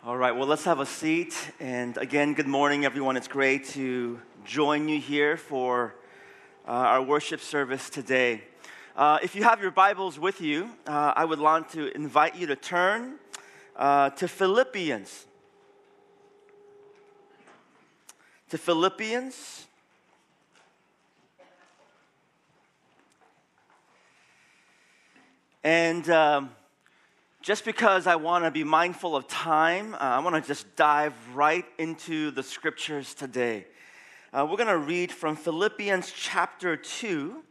All right, well, let's have a seat. And again, good morning, everyone. It's great to join you here for our worship service today. If you have your Bibles with you, I would want to invite you to turn to Philippians. To Philippians. And just because I want to be mindful of time, I want to just dive right into the scriptures today. We're going to read from Philippians chapter 2,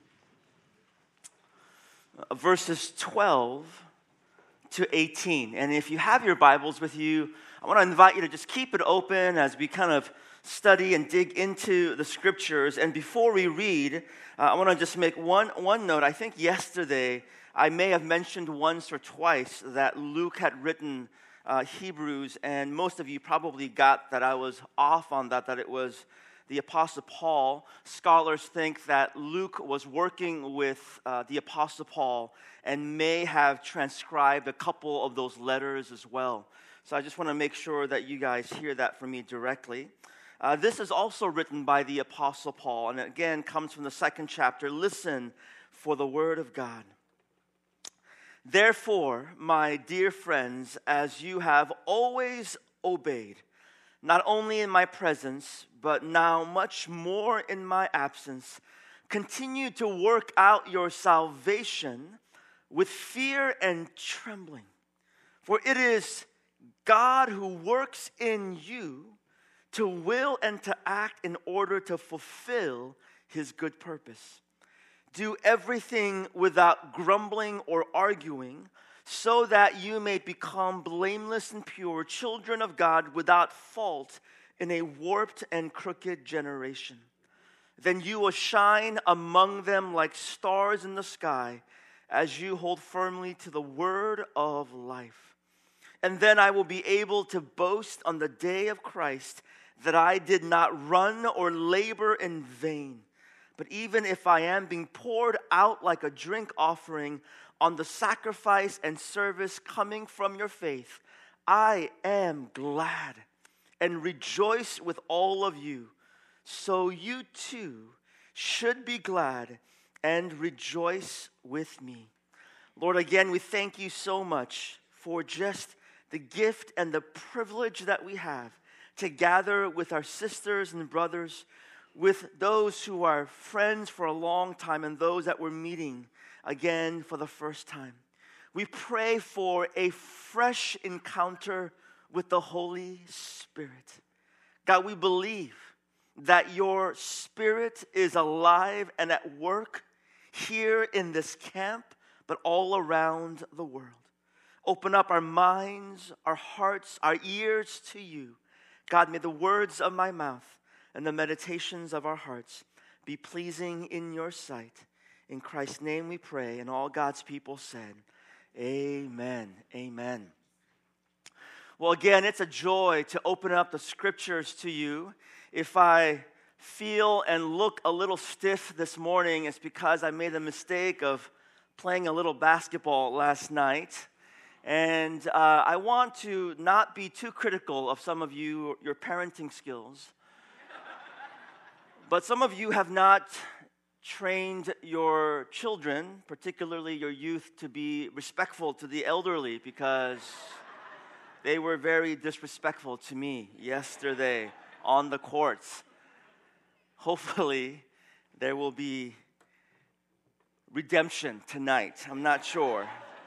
verses 12 to 18. And if you have your Bibles with you, I want to invite you to just keep it open as we kind of study and dig into the scriptures. And before we read, I want to just make one note. I think yesterday I may have mentioned once or twice that Luke had written Hebrews, and most of you probably got that I was off on that it was the Apostle Paul. Scholars think that Luke was working with the Apostle Paul and may have transcribed a couple of those letters as well. So I just want to make sure that you guys hear that from me directly. This is also written by the Apostle Paul, and again comes from the second chapter. Listen for the word of God. Therefore, my dear friends, as you have always obeyed, not only in my presence, but now much more in my absence, continue to work out your salvation with fear and trembling. For it is God who works in you to will and to act in order to fulfill his good purpose. Do everything without grumbling or arguing, so that you may become blameless and pure, children of God without fault in a warped and crooked generation. Then you will shine among them like stars in the sky as you hold firmly to the word of life. And then I will be able to boast on the day of Christ that I did not run or labor in vain. But even if I am being poured out like a drink offering on the sacrifice and service coming from your faith, I am glad and rejoice with all of you. So you too should be glad and rejoice with me. Lord, again, we thank you so much for just the gift and the privilege that we have to gather with our sisters and brothers, with those who are friends for a long time and those that we're meeting again for the first time. We pray for a fresh encounter with the Holy Spirit. God, we believe that your Spirit is alive and at work here in this camp, but all around the world. Open up our minds, our hearts, our ears to you. God, may the words of my mouth and the meditations of our hearts be pleasing in your sight. In Christ's name we pray, and all God's people said, amen, amen. Well, again, it's a joy to open up the scriptures to you. If I feel and look a little stiff this morning, it's because I made the mistake of playing a little basketball last night. And I want to not be too critical of some of you, your parenting skills. But some of you have not trained your children, particularly your youth, to be respectful to the elderly, because they were very disrespectful to me yesterday on the courts. Hopefully, there will be redemption tonight. I'm not sure.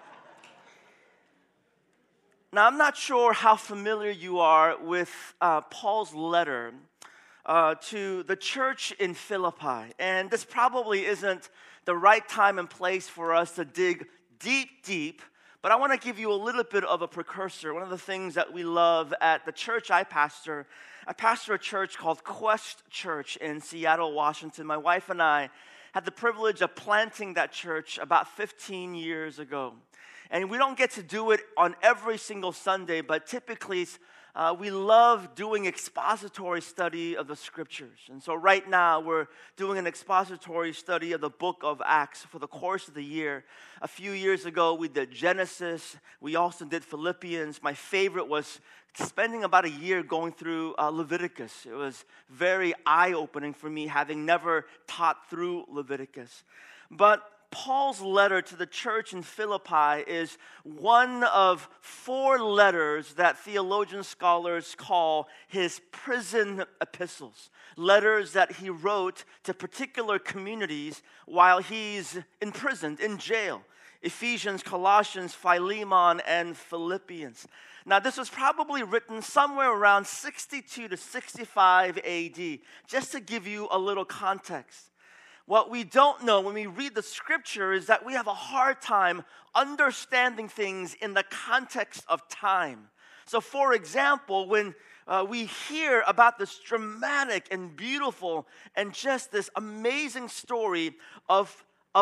Now, I'm not sure how familiar you are with Paul's letter to the church in Philippi. And this probably isn't the right time and place for us to dig deep, but I want to give you a little bit of a precursor. One of the things that we love at the church I pastor a church called Quest Church in Seattle, Washington. My wife and I had the privilege of planting that church about 15 years ago. And we don't get to do it on every single Sunday, but typically We love doing expository study of the scriptures. And so right now we're doing an expository study of the book of Acts for the course of the year. A few years ago we did Genesis. We also did Philippians. My favorite was spending about a year going through Leviticus. It was very eye-opening for me, having never taught through Leviticus. But Paul's letter to the church in Philippi is one of 4 letters that theologian scholars call his prison epistles. Letters that he wrote to particular communities while he's imprisoned, in jail. Ephesians, Colossians, Philemon, and Philippians. Now, this was probably written somewhere around 62 to 65 AD, just to give you a little context. What we don't know when we read the scripture is that we have a hard time understanding things in the context of time. So, for example, when we hear about this dramatic and beautiful and just this amazing story of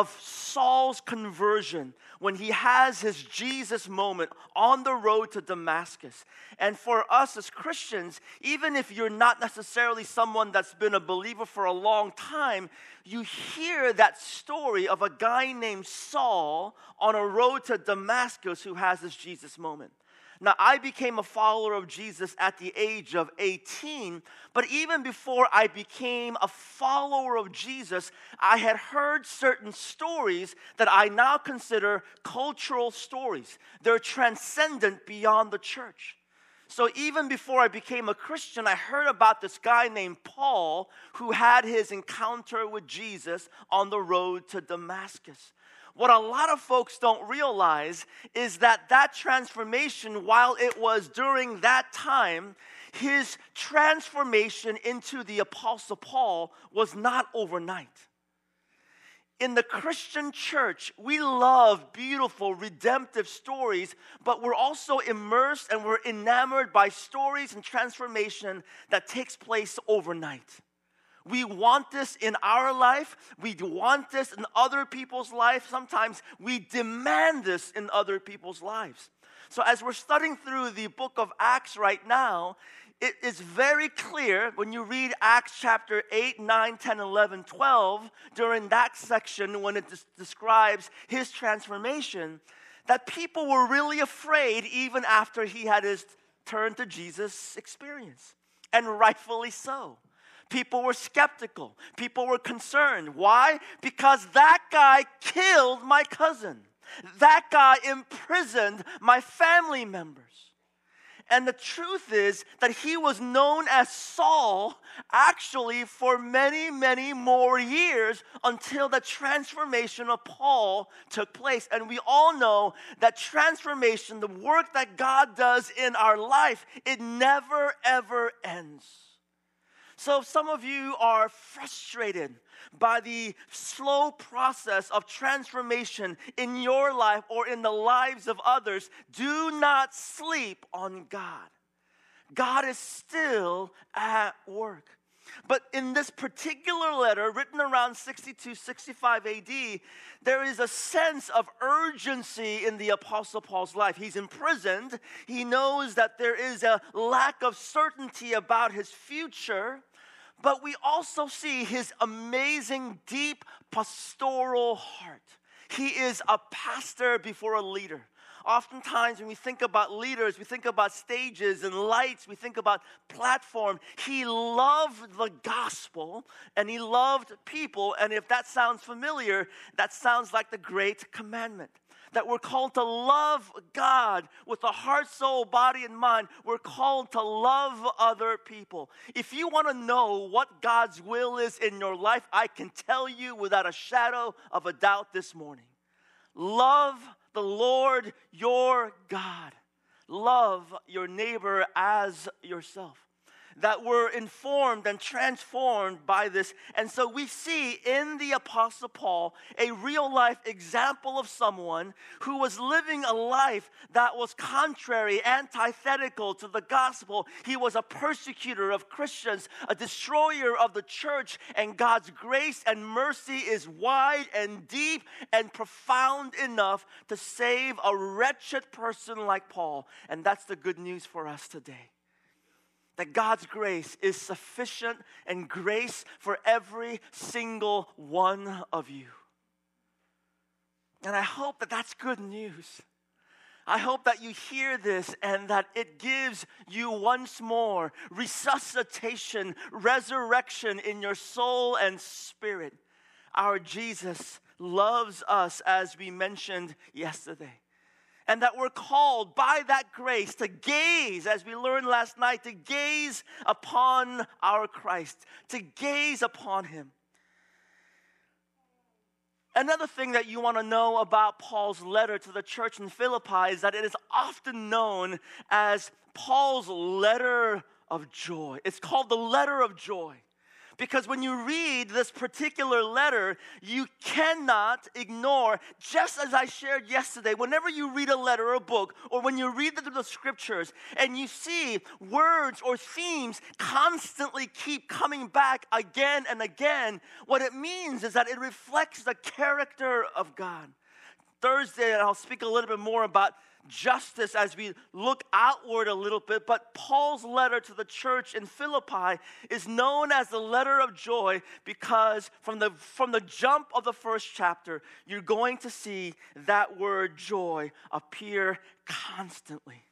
Saul's conversion when he has his Jesus moment on the road to Damascus. And for us as Christians, even if you're not necessarily someone that's been a believer for a long time, you hear that story of a guy named Saul on a road to Damascus who has this Jesus moment. Now, I became a follower of Jesus at the age of 18, but even before I became a follower of Jesus, I had heard certain stories that I now consider cultural stories. They're transcendent beyond the church. So even before I became a Christian, I heard about this guy named Paul who had his encounter with Jesus on the road to Damascus. What a lot of folks don't realize is that transformation, while it was during that time, his transformation into the Apostle Paul was not overnight. In the Christian church, we love beautiful, redemptive stories, but we're also immersed and we're enamored by stories and transformation that takes place overnight. We want this in our life. We want this in other people's lives. Sometimes we demand this in other people's lives. So as we're studying through the book of Acts right now, it is very clear when you read Acts chapter 8, 9, 10, 11, 12, during that section when it describes his transformation, that people were really afraid even after he had his turn to Jesus experience. And rightfully so. People were skeptical. People were concerned. Why? Because that guy killed my cousin. That guy imprisoned my family members. And the truth is that he was known as Saul actually for many, many more years until the transformation of Paul took place. And we all know that transformation, the work that God does in our life, it never, ever ends. So if some of you are frustrated by the slow process of transformation in your life or in the lives of others, do not sleep on God. God is still at work. But in this particular letter, written around 62, 65 AD, there is a sense of urgency in the Apostle Paul's life. He's imprisoned. He knows that there is a lack of certainty about his future. But we also see his amazing, deep pastoral heart. He is a pastor before a leader. Oftentimes when we think about leaders, we think about stages and lights, we think about platform. He loved the gospel and he loved people. And if that sounds familiar, that sounds like the great commandment. That we're called to love God with a heart, soul, body, and mind. We're called to love other people. If you want to know what God's will is in your life, I can tell you without a shadow of a doubt this morning. Love the Lord your God. Love your neighbor as yourself. That we're informed and transformed by this. And so we see in the Apostle Paul a real life example of someone who was living a life that was contrary, antithetical to the gospel. He was a persecutor of Christians, a destroyer of the church, and God's grace and mercy is wide and deep and profound enough to save a wretched person like Paul. And that's the good news for us today. that God's grace is sufficient and grace for every single one of you. And I hope that that's good news. I hope that you hear this and that it gives you once more resuscitation, resurrection in your soul and spirit. Our Jesus loves us, as we mentioned yesterday. And that we're called by that grace to gaze, as we learned last night, to gaze upon our Christ, to gaze upon Him. Another thing that you want to know about Paul's letter to the church in Philippi is that it is often known as Paul's letter of joy. It's called the letter of joy. Because when you read this particular letter, you cannot ignore, just as I shared yesterday, whenever you read a letter or a book, or when you read the scriptures, and you see words or themes constantly keep coming back again and again, what it means is that it reflects the character of God. Thursday, I'll speak a little bit more about justice as we look outward a little bit, but Paul's letter to the church in Philippi is known as the letter of joy because from the jump of the first chapter, you're going to see that word joy appear constantly.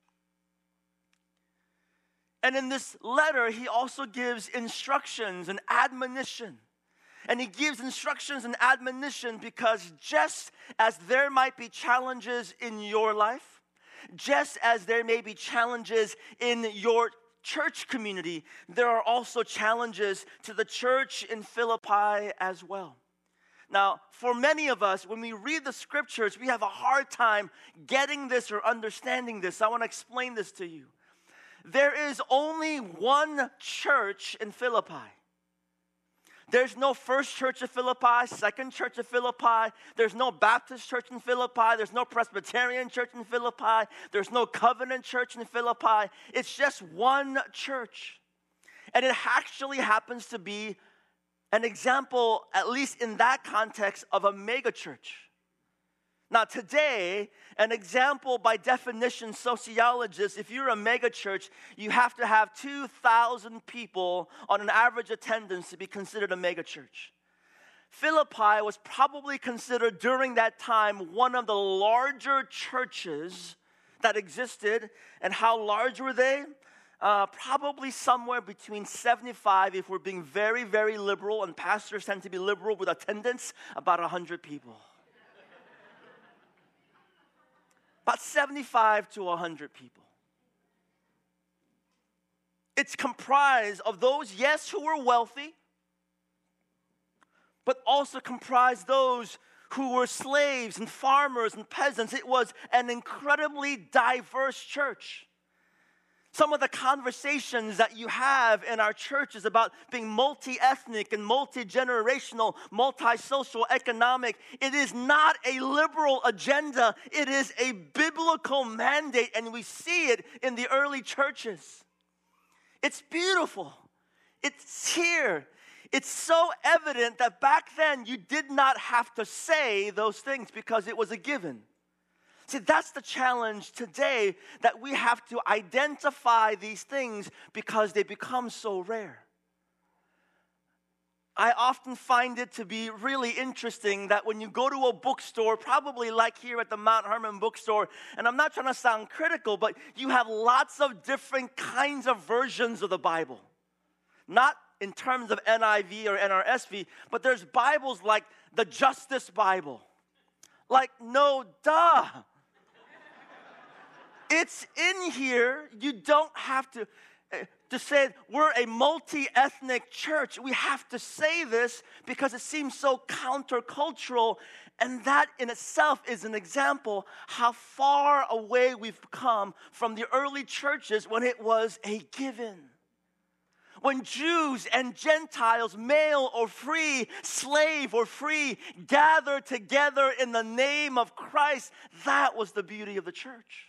And in this letter, he also gives instructions and admonition. And he gives instructions and admonition because just as there might be challenges in your life, just as there may be challenges in your church community, there are also challenges to the church in Philippi as well. Now, for many of us, when we read the scriptures, we have a hard time getting this or understanding this. I want to explain this to you. There is only one church in Philippi. There's no First Church of Philippi, Second Church of Philippi. There's no Baptist church in Philippi. There's no Presbyterian church in Philippi. There's no Covenant church in Philippi. It's just one church. And it actually happens to be an example, at least in that context, of a mega church. Now today, an example by definition, sociologists, if you're a mega church, you have to have 2,000 people on an average attendance to be considered a mega church. Philippi was probably considered during that time one of the larger churches that existed. And how large were they? Probably somewhere between 75, if we're being very, very liberal, and pastors tend to be liberal with attendance, about 100 people. About 75 to 100 people. It's comprised of those, yes, who were wealthy, but also comprised those who were slaves and farmers and peasants. It was an incredibly diverse church. Some of the conversations that you have in our church is about being multi-ethnic and multi-generational, multi-social, economic. It is not a liberal agenda. It is a biblical mandate, and we see it in the early churches. It's beautiful. It's here. It's so evident that back then you did not have to say those things because it was a given. See, that's the challenge today, that we have to identify these things because they become so rare. I often find it to be really interesting that when you go to a bookstore, probably like here at the Mount Hermon bookstore, and I'm not trying to sound critical, but you have lots of different kinds of versions of the Bible. Not in terms of NIV or NRSV, but there's Bibles like the Justice Bible. Like, no, duh. It's in here. You don't have to say we're a multi-ethnic church. We have to say this because it seems so countercultural, and that in itself is an example how far away we've come from the early churches when it was a given. When Jews and Gentiles, male or free, slave or free, gathered together in the name of Christ, that was the beauty of the church.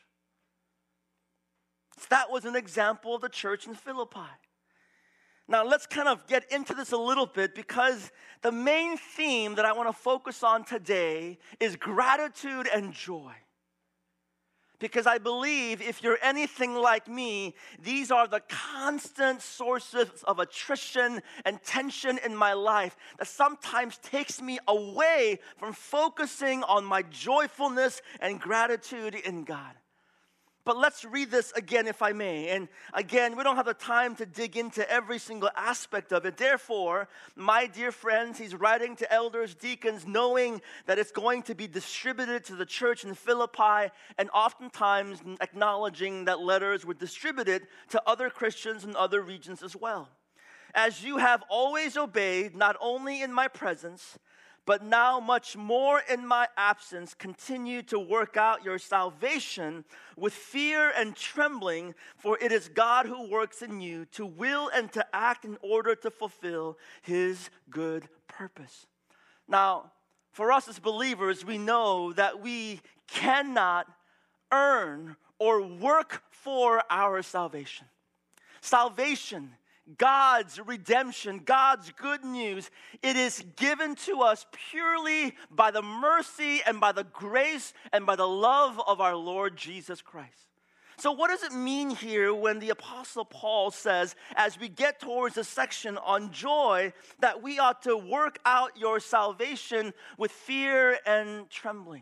That was an example of the church in Philippi. Now let's kind of get into this a little bit because the main theme that I want to focus on today is gratitude and joy. Because I believe if you're anything like me, these are the constant sources of attrition and tension in my life that sometimes takes me away from focusing on my joyfulness and gratitude in God. But let's read this again, if I may. And again, we don't have the time to dig into every single aspect of it. Therefore, my dear friends, he's writing to elders, deacons, knowing that it's going to be distributed to the church in Philippi, and oftentimes acknowledging that letters were distributed to other Christians in other regions as well. As you have always obeyed, not only in my presence, but now much more in my absence, continue to work out your salvation with fear and trembling, for it is God who works in you to will and to act in order to fulfill his good purpose. Now, for us as believers, we know that we cannot earn or work for our salvation. Salvation, God's redemption, God's good news, it is given to us purely by the mercy and by the grace and by the love of our Lord Jesus Christ. So what does it mean here when the Apostle Paul says, as we get towards the section on joy, that we ought to work out your salvation with fear and trembling?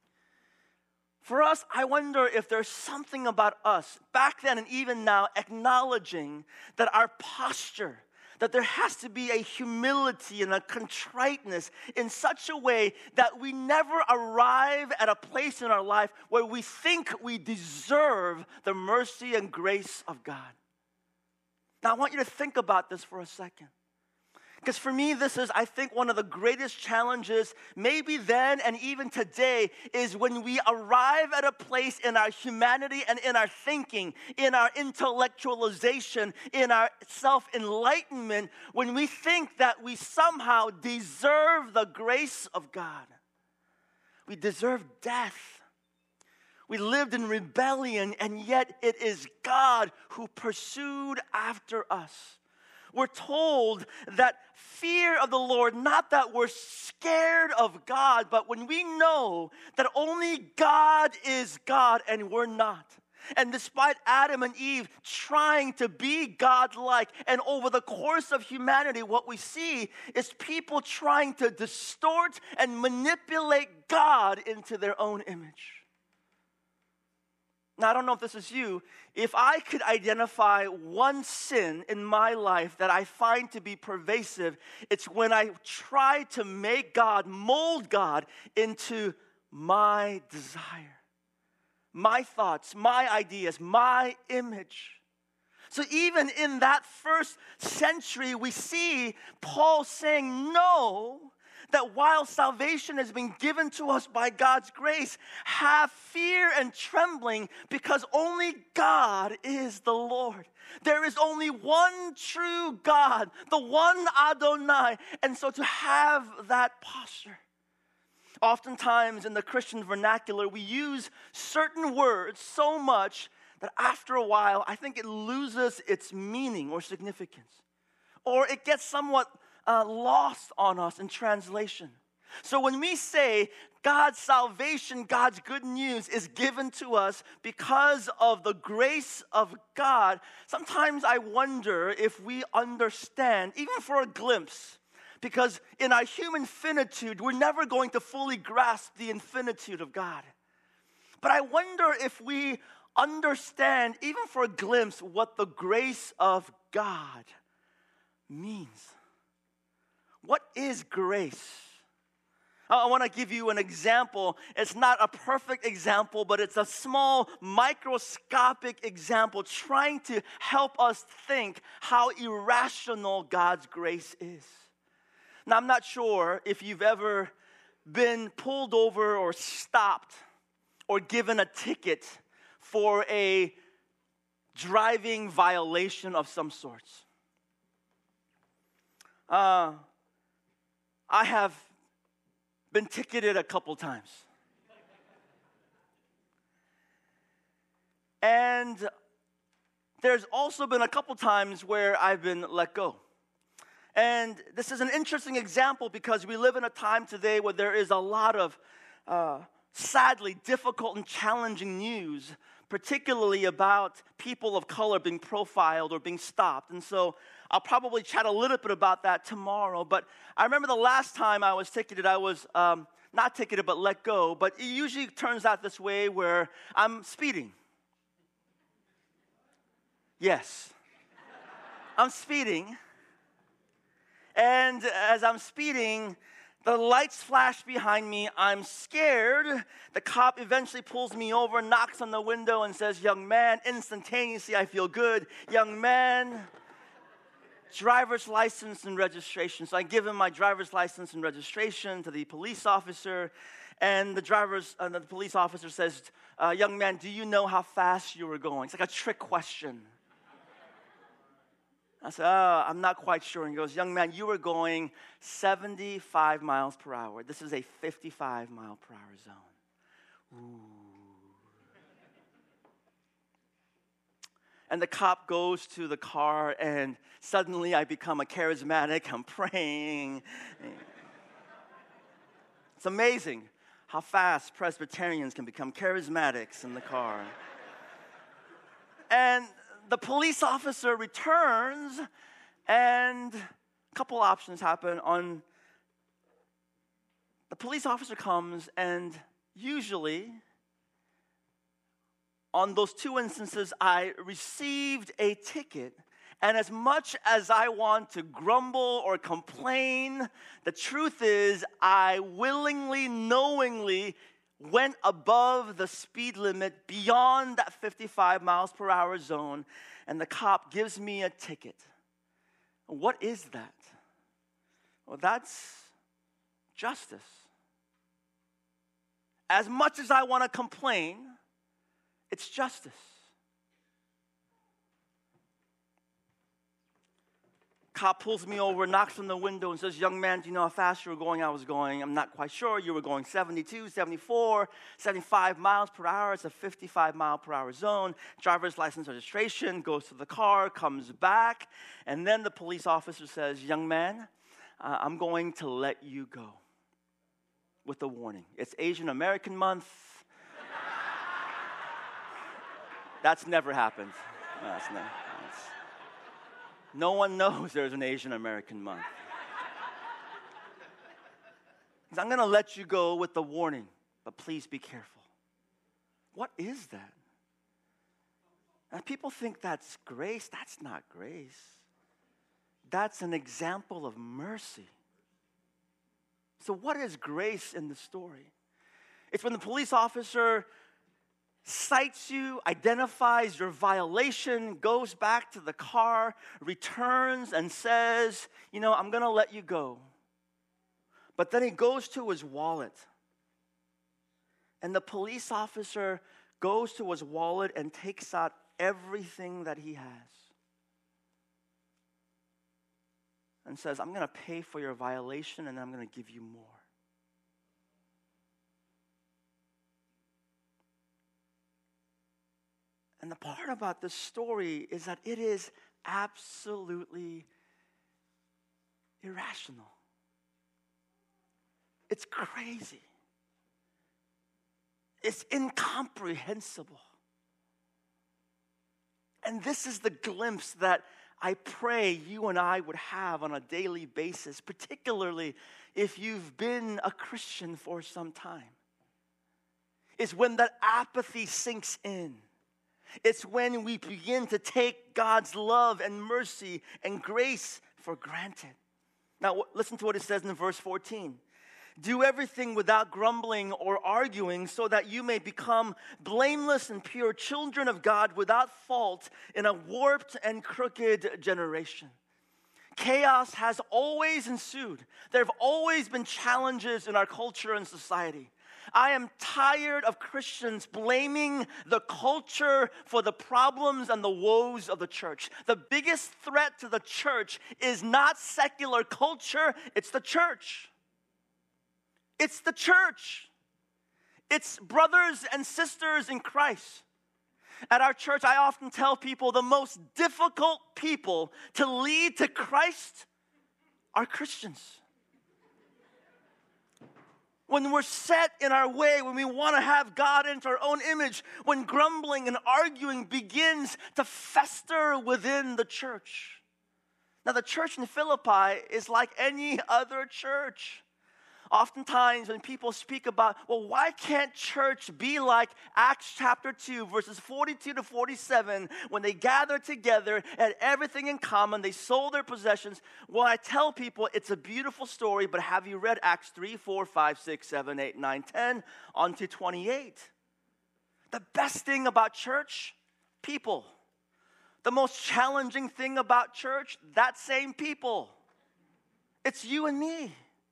For us, I wonder if there's something about us, back then and even now, acknowledging that our posture, that there has to be a humility and a contriteness in such a way that we never arrive at a place in our life where we think we deserve the mercy and grace of God. Now, I want you to think about this for a second. Because for me, this is, I think, one of the greatest challenges, maybe then and even today, is when we arrive at a place in our humanity and in our thinking, in our intellectualization, in our self-enlightenment, when we think that we somehow deserve the grace of God. We deserve death. We lived in rebellion, and yet it is God who pursued after us. We're told that fear of the Lord, not that we're scared of God, but when we know that only God is God and we're not. And despite Adam and Eve trying to be God-like, and over the course of humanity, what we see is people trying to distort and manipulate God into their own image. Now, I don't know if this is you. If I could identify one sin in my life that I find to be pervasive, it's when I try to make God, mold God into my desire, my thoughts, my ideas, my image. So even in that first century, we see Paul saying no, that while salvation has been given to us by God's grace, have fear and trembling, because only God is the Lord. There is only one true God, the one Adonai. And so to have that posture. Oftentimes in the Christian vernacular, we use certain words so much that after a while, I think it loses its meaning or significance. Or it gets somewhat lost on us in translation. So when we say God's salvation, God's good news is given to us because of the grace of God, sometimes I wonder if we understand, even for a glimpse, because in our human finitude, we're never going to fully grasp the infinitude of God. But I wonder if we understand, even for a glimpse, what the grace of God means. What is grace? I want to give you an example. It's not a perfect example, but it's a small, microscopic example trying to help us think how irrational God's grace is. Now, I'm not sure if you've ever been pulled over or stopped or given a ticket for a driving violation of some sorts. I have been ticketed a couple times. And there's also been a couple times where I've been let go. And this is an interesting example because we live in a time today where there is a lot of sadly difficult and challenging news, particularly about people of color being profiled or being stopped. And so I'll probably chat a little bit about that tomorrow. But I remember the last time I was ticketed, I was not ticketed, but let go. But it usually turns out this way where I'm speeding. Yes. I'm speeding. And as I'm speeding, the lights flash behind me. I'm scared. The cop eventually pulls me over, knocks on the window, and says, "Young man," instantaneously I feel good. "Young man, driver's license and registration." So I give him my driver's license and registration to the police officer. And the police officer says, "Young man, do you know how fast you were going?" It's like a trick question. I said, "I'm not quite sure." And he goes, "Young man, you were going 75 miles per hour. This is a 55 mile per hour zone." Ooh. And the cop goes to the car, and suddenly I become a charismatic. I'm praying. It's amazing how fast Presbyterians can become charismatics in the car. And the police officer returns, and a couple options happen. The police officer comes, and usually, on those two instances, I received a ticket. And as much as I want to grumble or complain, the truth is I willingly, knowingly went above the speed limit beyond that 55 miles per hour zone, and the cop gives me a ticket. What is that? Well, that's justice. As much as I want to complain, it's justice. Cop pulls me over, knocks on the window, and says, "Young man, do you know how fast you were going?" I was going, "I'm not quite sure." "You were going 72, 74, 75 miles per hour. It's a 55 mile per hour zone." Driver's license registration, goes to the car, comes back, and then the police officer says, "Young man, I'm going to let you go with a warning. It's Asian American Month." That's never happened. No one knows there's an Asian American Month. He says, "I'm going to let you go with the warning, but please be careful." What is that? Now, people think that's grace. That's not grace. That's an example of mercy. So what is grace in the story? It's when the police officer cites you, identifies your violation, goes back to the car, returns, and says, "I'm going to let you go." But then he goes to his wallet. And the police officer goes to his wallet and takes out everything that he has. And says, "I'm going to pay for your violation, and I'm going to give you more." And the part about this story is that it is absolutely irrational. It's crazy. It's incomprehensible. And this is the glimpse that I pray you and I would have on a daily basis, particularly if you've been a Christian for some time. Is when that apathy sinks in. It's when we begin to take God's love and mercy and grace for granted. Now, listen to what it says in verse 14. "Do everything without grumbling or arguing, so that you may become blameless and pure children of God without fault in a warped and crooked generation." Chaos has always ensued. There have always been challenges in our culture and society. I am tired of Christians blaming the culture for the problems and the woes of the church. The biggest threat to the church is not secular culture, it's the church. It's the church. It's brothers and sisters in Christ. At our church, I often tell people the most difficult people to lead to Christ are Christians. when we're set in our way, when we want to have God into our own image, when grumbling and arguing begins to fester within the church. Now, the church in Philippi is like any other church. Oftentimes when people speak about, well, why can't church be like Acts chapter 2, verses 42 to 47, when they gathered together, had everything in common, they sold their possessions. Well, I tell people it's a beautiful story, but have you read Acts 3, 4, 5, 6, 7, 8, 9, 10, on to 28? The best thing about church, people. The most challenging thing about church, that same people. It's you and me.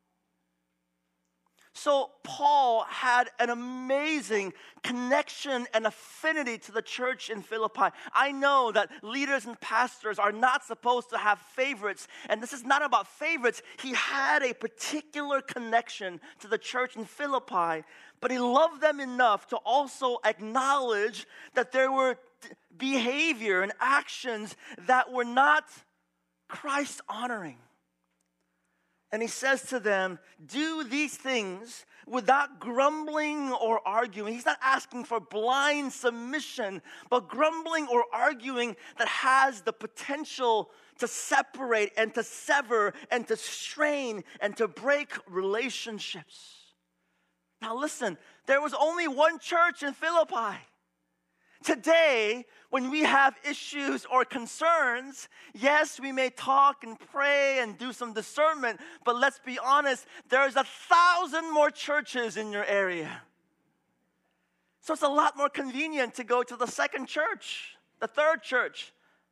So Paul had an amazing connection and affinity to the church in Philippi. I know that leaders and pastors are not supposed to have favorites, and this is not about favorites. He had a particular connection to the church in Philippi, but he loved them enough to also acknowledge that there were behavior and actions that were not Christ-honoring. And he says to them, do these things without grumbling or arguing. He's not asking for blind submission, but grumbling or arguing that has the potential to separate and to sever and to strain and to break relationships. Now listen, there was only one church in Philippi. Today, when we have issues or concerns, yes, we may talk and pray and do some discernment, but let's be honest, there's 1,000 more churches in your area. So it's a lot more convenient to go to the second church, the third church.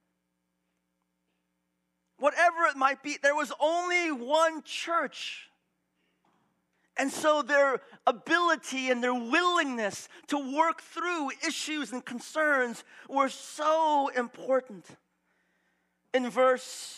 Whatever it might be, there was only one church. And so their ability and their willingness to work through issues and concerns were so important. In verse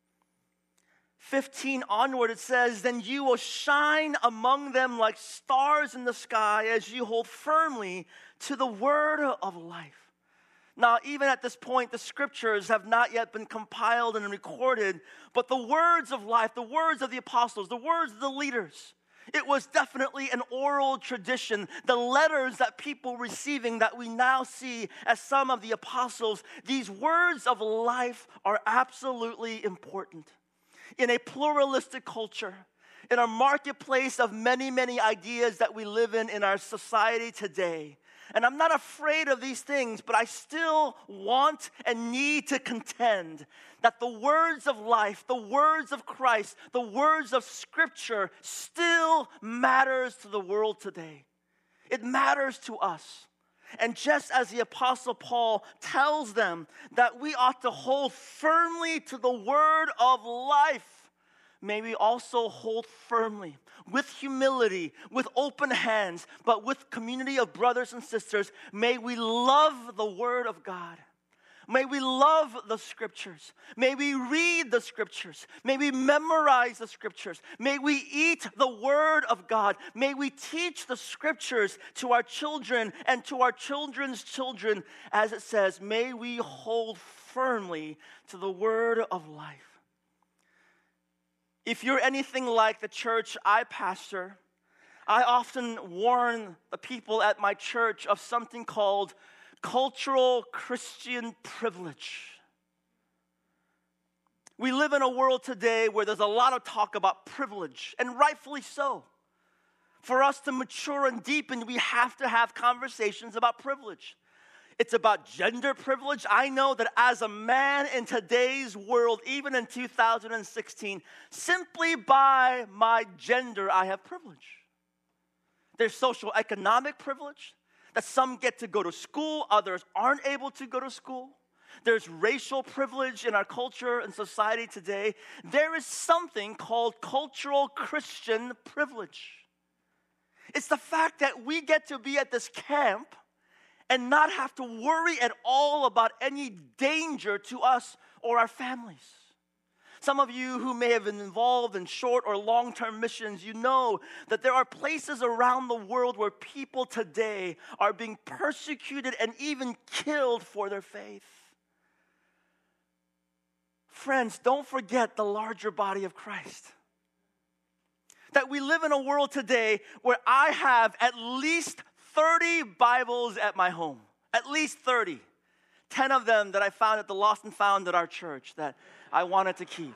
15 onward, it says, then you will shine among them like stars in the sky as you hold firmly to the word of life. Now, even at this point, the scriptures have not yet been compiled and recorded, but the words of life, the words of the apostles, the words of the leaders, it was definitely an oral tradition. The letters that people receiving that we now see as some of the apostles, these words of life are absolutely important. In a pluralistic culture, in a marketplace of many, many ideas that we live in our society today, and I'm not afraid of these things, but I still want and need to contend that the words of life, the words of Christ, the words of Scripture still matters to the world today. It matters to us. And just as the Apostle Paul tells them that we ought to hold firmly to the word of life, may we also hold firmly, with humility, with open hands, but with community of brothers and sisters, may we love the Word of God. May we love the Scriptures. May we read the Scriptures. May we memorize the Scriptures. May we eat the Word of God. May we teach the Scriptures to our children and to our children's children. As it says, may we hold firmly to the Word of life. If you're anything like the church I pastor, I often warn the people at my church of something called cultural Christian privilege. We live in a world today where there's a lot of talk about privilege, and rightfully so. For us to mature and deepen, we have to have conversations about privilege. It's about gender privilege. I know that as a man in today's world, even in 2016, simply by my gender, I have privilege. There's social economic privilege, that some get to go to school, others aren't able to go to school. There's racial privilege in our culture and society today. There is something called cultural Christian privilege. It's the fact that we get to be at this camp and not have to worry at all about any danger to us or our families. Some of you who may have been involved in short or long-term missions, you know that there are places around the world where people today are being persecuted and even killed for their faith. Friends, don't forget the larger body of Christ. that we live in a world today where I have at least 30 Bibles at my home. At least 30. 10 of them that I found at the Lost and Found at our church that I wanted to keep.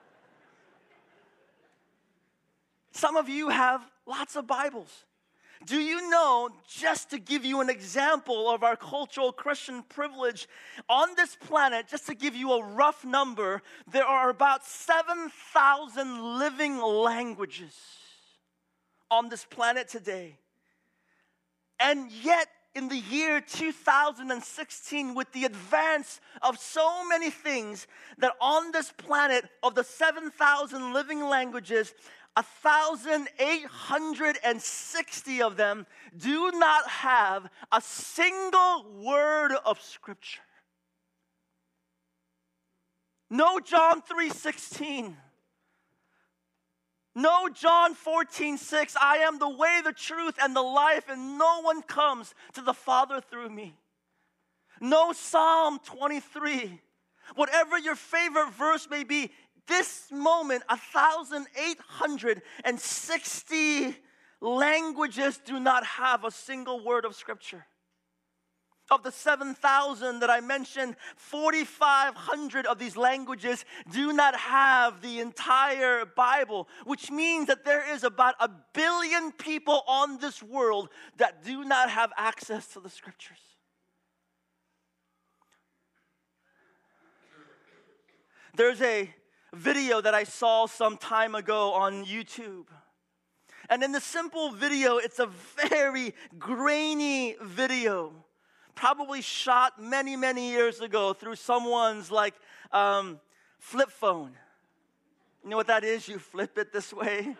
Some of you have lots of Bibles. Do you know, just to give you an example of our cultural Christian privilege, on this planet, just to give you a rough number, there are about 7,000 living languages on this planet today. And yet, in the year 2016, with the advance of so many things, that on this planet, of the 7,000 living languages, 1,860 of them do not have a single word of Scripture. No John 3:16. No John 14:6. I am the way, the truth, and the life, and no one comes to the Father through me. No Psalm 23. Whatever your favorite verse may be, this moment, 1,860 languages do not have a single word of Scripture. Of the 7,000 that I mentioned, 4,500 of these languages do not have the entire Bible, which means that there is about 1 billion people on this world that do not have access to the Scriptures. There's a video that I saw some time ago on YouTube. And in the simple video, it's a very grainy video, probably shot many, many years ago through someone's flip phone. You know what that is? You flip it this way.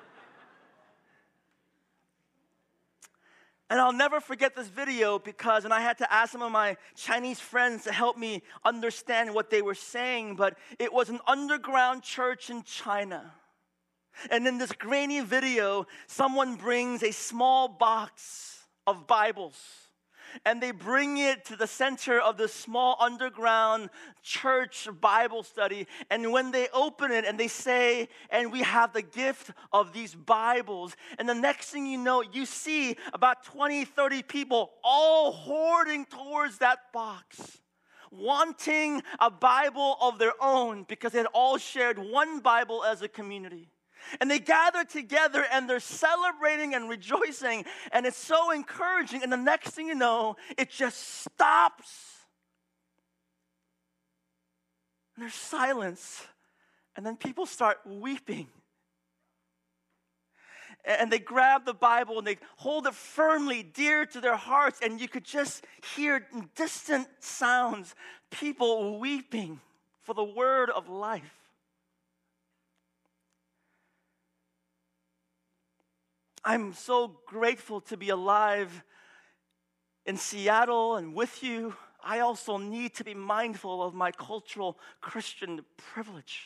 And I'll never forget this video because, and I had to ask some of my Chinese friends to help me understand what they were saying, but it was an underground church in China. And in this grainy video, someone brings a small box of Bibles, and they bring it to the center of this small underground church Bible study. And when they open it and they say, and we have the gift of these Bibles. And the next thing you know, you see about 20, 30 people all hoarding towards that box, wanting a Bible of their own because they had all shared one Bible as a community. And they gather together and they're celebrating and rejoicing, and it's so encouraging. And the next thing you know, it just stops. And there's silence. And then people start weeping. And they grab the Bible and they hold it firmly, dear to their hearts. And you could just hear distant sounds, people weeping for the word of life. I'm so grateful to be alive in Seattle and with you. I also need to be mindful of my cultural Christian privilege.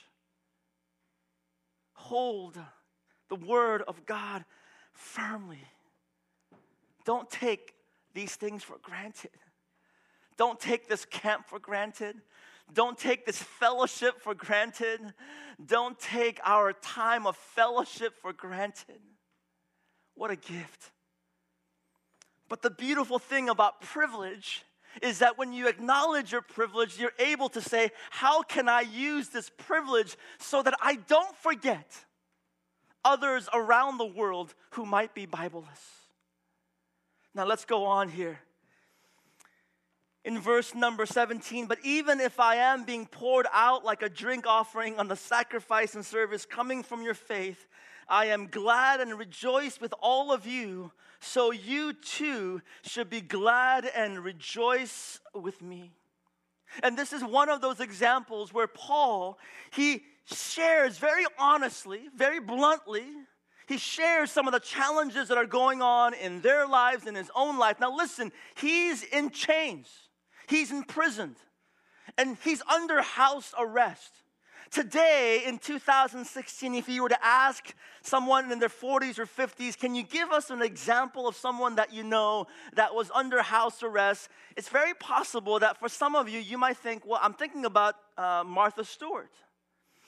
Hold the word of God firmly. Don't take these things for granted. Don't take this camp for granted. Don't take this fellowship for granted. Don't take our time of fellowship for granted. What a gift. But the beautiful thing about privilege is that when you acknowledge your privilege, you're able to say, how can I use this privilege so that I don't forget others around the world who might be Bibleless? Now let's go on here. In verse number 17, but even if I am being poured out like a drink offering on the sacrifice and service coming from your faith, I am glad and rejoice with all of you, so you too should be glad and rejoice with me. And this is one of those examples where Paul, he shares very honestly, very bluntly, he shares some of the challenges that are going on in their lives, in his own life. Now listen, he's in chains, he's imprisoned, and he's under house arrest. Today, in 2016, if you were to ask someone in their 40s or 50s, can you give us an example of someone that you know that was under house arrest? It's very possible that for some of you, you might think, well, I'm thinking about Martha Stewart.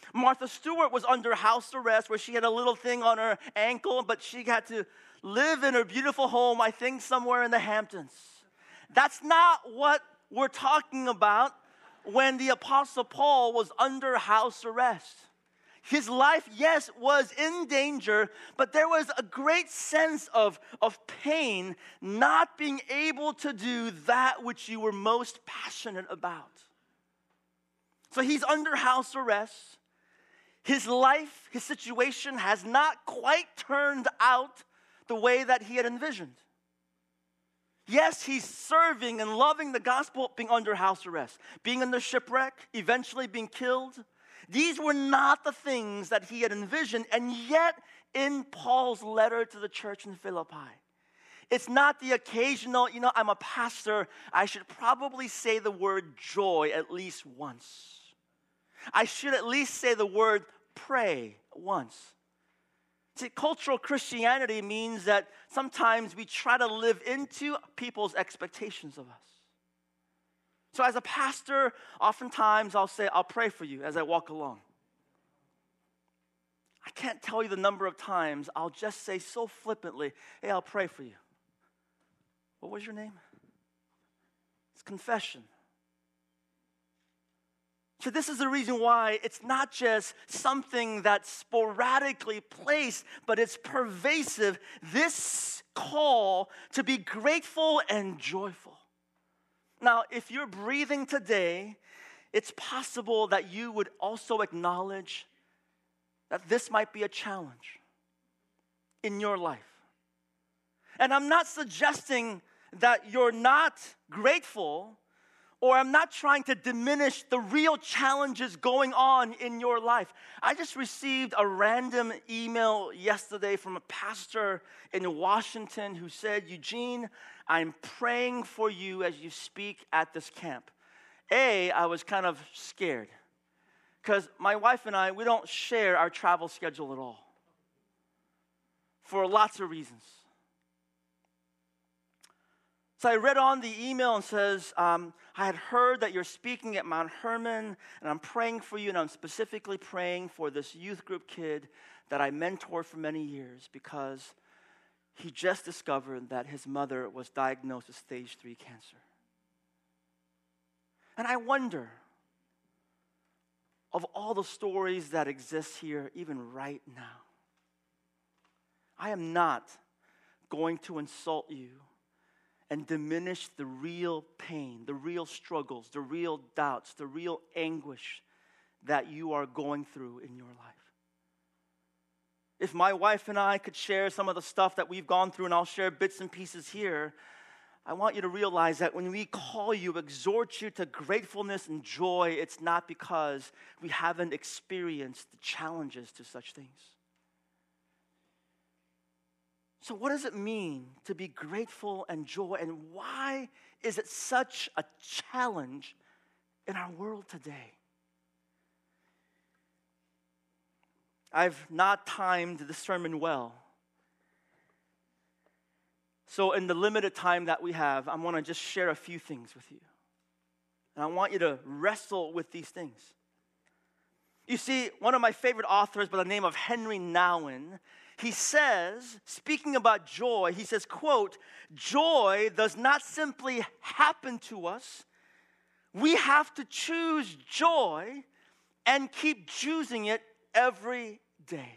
Martha Stewart was under house arrest where she had a little thing on her ankle, but she had to live in her beautiful home, I think somewhere in the Hamptons. That's not what we're talking about when the Apostle Paul was under house arrest. His life, yes, was in danger, but there was a great sense of pain not being able to do that which you were most passionate about. So he's under house arrest. His life, his situation has not quite turned out the way that he had envisioned. Yes, he's serving and loving the gospel, being under house arrest, being in the shipwreck, eventually being killed. These were not the things that he had envisioned, and yet in Paul's letter to the church in Philippi, it's not the occasional, I'm a pastor, I should probably say the word joy at least once. I should at least say the word pray once. See, cultural Christianity means that sometimes we try to live into people's expectations of us. So as a pastor, oftentimes I'll say, I'll pray for you as I walk along. I can't tell you the number of times I'll just say so flippantly, hey, I'll pray for you. What was your name? It's confession. So this is the reason why it's not just something that's sporadically placed, but it's pervasive. This call to be grateful and joyful. Now, if you're breathing today, it's possible that you would also acknowledge that this might be a challenge in your life. And I'm not suggesting that you're not grateful, or I'm not trying to diminish the real challenges going on in your life. I just received a random email yesterday from a pastor in Washington who said, Eugene, I'm praying for you as you speak at this camp. I was kind of scared because my wife and I, we don't share our travel schedule at all for lots of reasons. So I read on the email and says, I had heard that you're speaking at Mount Hermon, and I'm praying for you, and I'm specifically praying for this youth group kid that I mentored for many years because he just discovered that his mother was diagnosed with stage 3 cancer. And I wonder, of all the stories that exist here, even right now, I am not going to insult you and diminish the real pain, the real struggles, the real doubts, the real anguish that you are going through in your life. If my wife and I could share some of the stuff that we've gone through, and I'll share bits and pieces here, I want you to realize that when we call you, exhort you to gratefulness and joy, it's not because we haven't experienced the challenges to such things. So what does it mean to be grateful and joy, and why is it such a challenge in our world today? I've not timed the sermon well. So in the limited time that we have, I want to just share a few things with you. And I want you to wrestle with these things. You see, one of my favorite authors by the name of Henry Nouwen, he says, speaking about joy, he says, quote, joy does not simply happen to us. We have to choose joy and keep choosing it every day.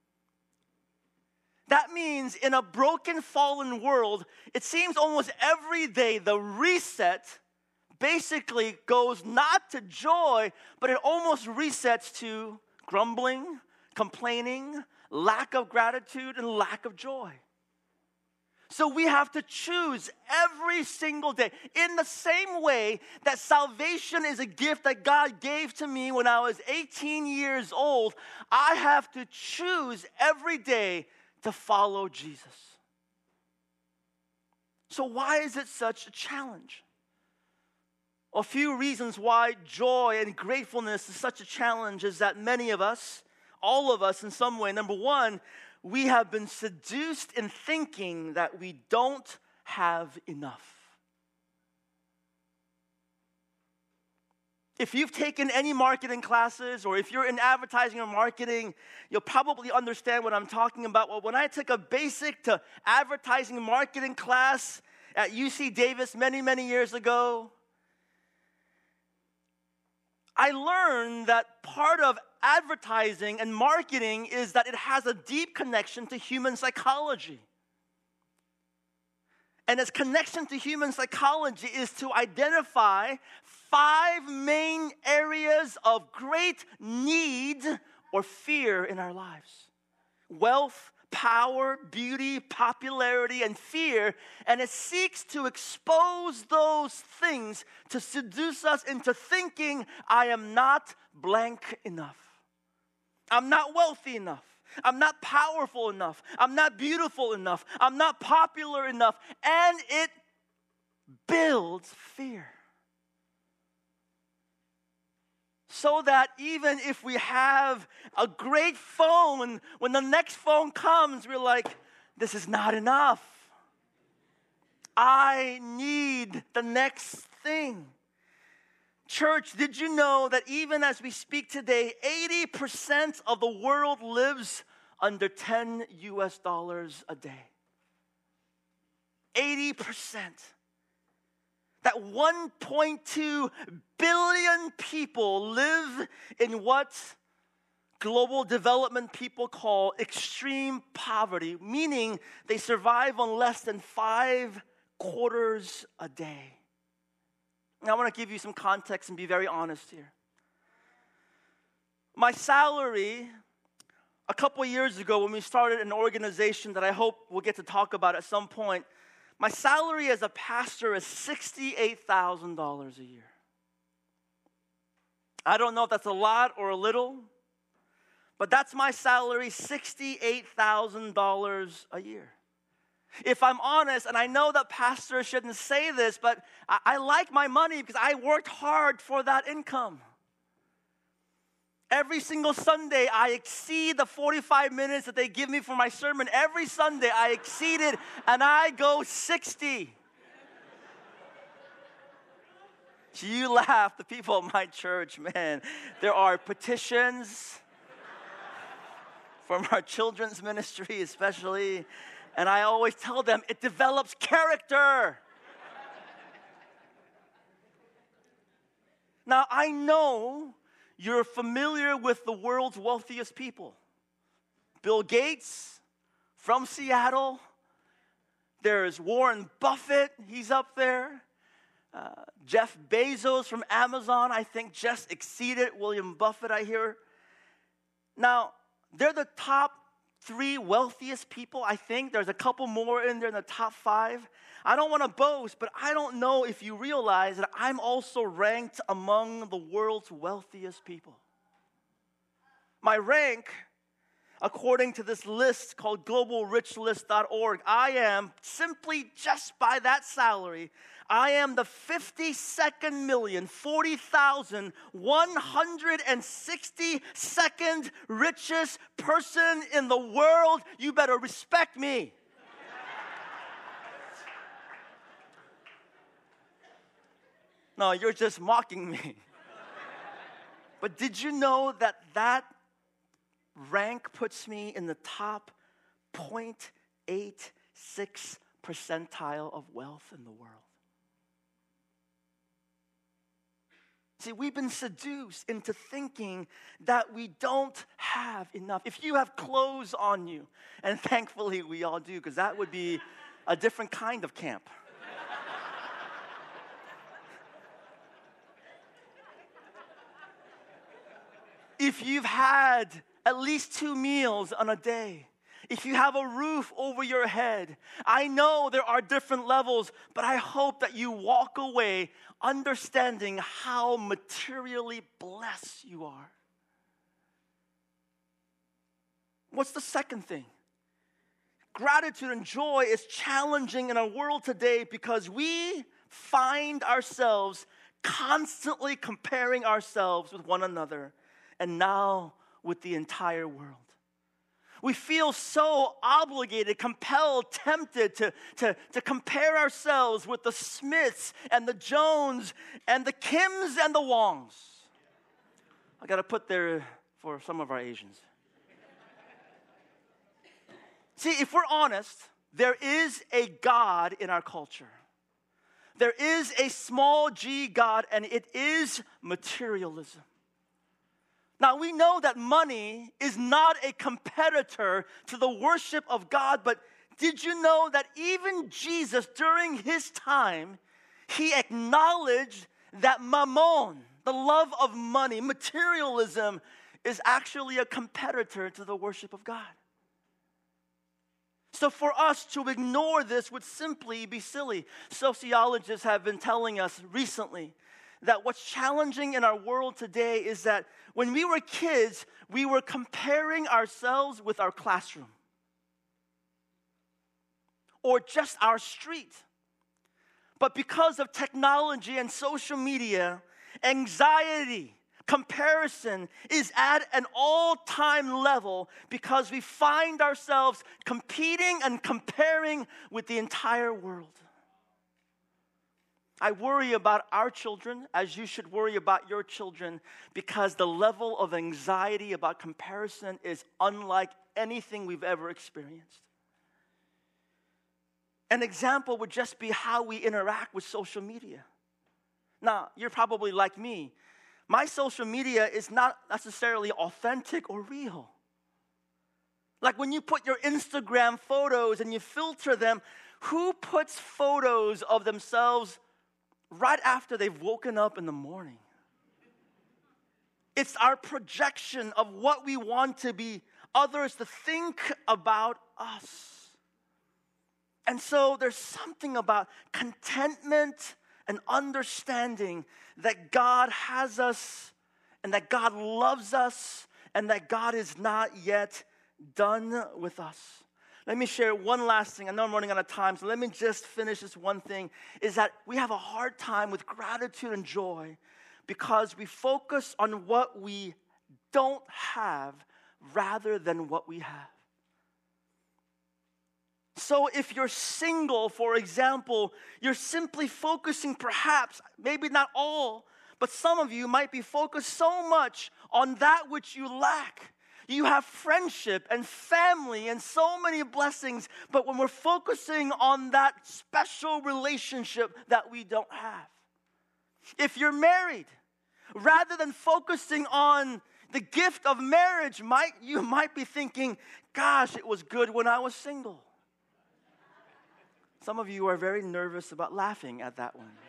That means in a broken, fallen world, it seems almost every day the reset basically goes not to joy, but it almost resets to grumbling, complaining, lack of gratitude, and lack of joy. So we have to choose every single day. In the same way that salvation is a gift that God gave to me when I was 18 years old, I have to choose every day to follow Jesus. So why is it such a challenge? A few reasons why joy and gratefulness is such a challenge is that many of us, all of us in some way, number one, we have been seduced in thinking that we don't have enough. If you've taken any marketing classes or if you're in advertising or marketing, you'll probably understand what I'm talking about. Well, when I took a basic to advertising and marketing class at UC Davis many, many years ago, I learned that part of advertising and marketing is that it has a deep connection to human psychology. And its connection to human psychology is to identify 5 main areas of great need or fear in our lives. Wealth, power, beauty, popularity, and fear. And it seeks to expose those things to seduce us into thinking, I am not blank enough. I'm not wealthy enough. I'm not powerful enough. I'm not beautiful enough. I'm not popular enough. And it builds fear. So that even if we have a great phone, when the next phone comes, we're like, this is not enough. I need the next thing. Church, did you know that even as we speak today, 80% of the world lives under $10 a day? 80%. That 1.2 billion people live in what global development people call extreme poverty, meaning they survive on less than 5 quarters a day. Now, I want to give you some context and be very honest here. My salary, a couple years ago when we started an organization that I hope we'll get to talk about at some point, my salary as a pastor is $68,000 a year. I don't know if that's a lot or a little, but that's my salary, $68,000 a year. If I'm honest, and I know that pastors shouldn't say this, but I like my money because I worked hard for that income. Every single Sunday, I exceed the 45 minutes that they give me for my sermon. Every Sunday, I exceed it, and I go 60. You laugh, the people at my church, man. There are petitions from our children's ministry especially, and I always tell them, it develops character. Now, I know you're familiar with the world's wealthiest people. Bill Gates from Seattle. There's Warren Buffett, he's up there. Jeff Bezos from Amazon, I think just exceeded William Buffett, I hear. Now, they're the top 3 wealthiest people, I think. There's a couple more in there in the top 5. I don't want to boast, but I don't know if you realize that I'm also ranked among the world's wealthiest people. My rank, according to this list called globalrichlist.org, I am simply just by that salary, I am the 52,162nd richest person in the world. You better respect me. No, you're just mocking me. But did you know that that rank puts me in the top 0.86 percentile of wealth in the world? See, we've been seduced into thinking that we don't have enough. If you have clothes on you, and thankfully we all do, because that would be a different kind of camp. If you've had at least 2 meals on a day, if you have a roof over your head, I know there are different levels, but I hope that you walk away understanding how materially blessed you are. What's the second thing? Gratitude and joy is challenging in our world today because we find ourselves constantly comparing ourselves with one another and now with the entire world. We feel so obligated, compelled, tempted to compare ourselves with the Smiths and the Jones and the Kims and the Wongs. I got to put there for some of our Asians. See, if we're honest, there is a God in our culture. There is a small g God, and it is materialism. Now, we know that money is not a competitor to the worship of God, but did you know that even Jesus, during his time, he acknowledged that mammon, the love of money, materialism, is actually a competitor to the worship of God. So for us to ignore this would simply be silly. Sociologists have been telling us recently that what's challenging in our world today is that when we were kids, we were comparing ourselves with our classroom or just our street. But because of technology and social media, anxiety, comparison is at an all-time level because we find ourselves competing and comparing with the entire world. I worry about our children as you should worry about your children because the level of anxiety about comparison is unlike anything we've ever experienced. An example would just be how we interact with social media. Now, you're probably like me. My social media is not necessarily authentic or real. Like when you put your Instagram photos and you filter them, who puts photos of themselves right after they've woken up in the morning? It's our projection of what we want to be others to think about us. And so there's something about contentment and understanding that God has us and that God loves us and that God is not yet done with us. Let me share one last thing. I know I'm running out of time, so let me just finish this one thing, is that we have a hard time with gratitude and joy because we focus on what we don't have rather than what we have. So if you're single, for example, you're simply focusing perhaps, maybe not all, but some of you might be focused so much on that which you lack. You have friendship and family and so many blessings, but when we're focusing on that special relationship that we don't have. If you're married, rather than focusing on the gift of marriage, you might be thinking, gosh, it was good when I was single. Some of you are very nervous about laughing at that one.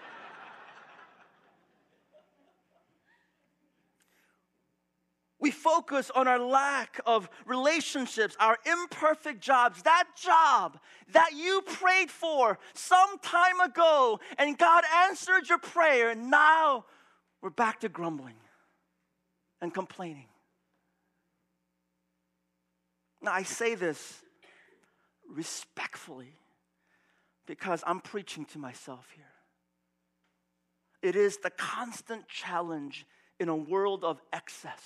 We focus on our lack of relationships, our imperfect jobs, that job that you prayed for some time ago, and God answered your prayer, and now we're back to grumbling and complaining. Now, I say this respectfully because I'm preaching to myself here. It is the constant challenge in a world of excess.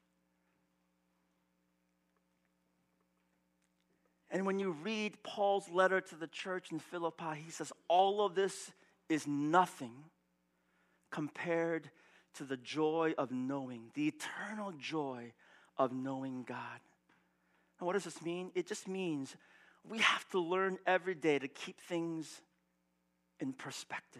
And when you read Paul's letter to the church in Philippi, he says, all of this is nothing compared to the joy of knowing, the eternal joy of knowing God. And what does this mean? It just means we have to learn every day to keep things in perspective.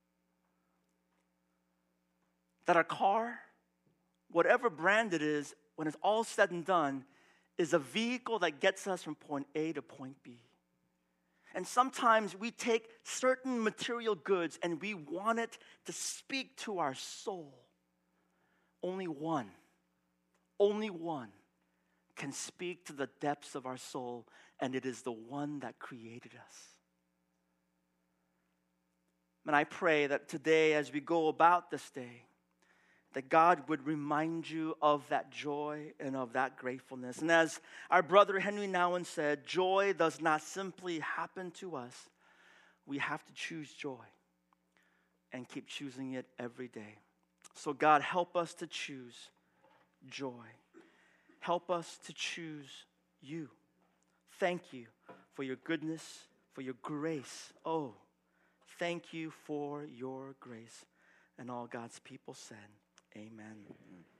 That our car, whatever brand it is, when it's all said and done, is a vehicle that gets us from point A to point B. And sometimes we take certain material goods and we want it to speak to our soul. Only one can speak to the depths of our soul, and it is the one that created us. And I pray that today, as we go about this day, that God would remind you of that joy and of that gratefulness. And as our brother Henry Nouwen said, joy does not simply happen to us. We have to choose joy and keep choosing it every day. So God, help us to choose joy. Help us to choose you. Thank you for your goodness, for your grace. Oh, thank you for your grace. And all God's people said, amen.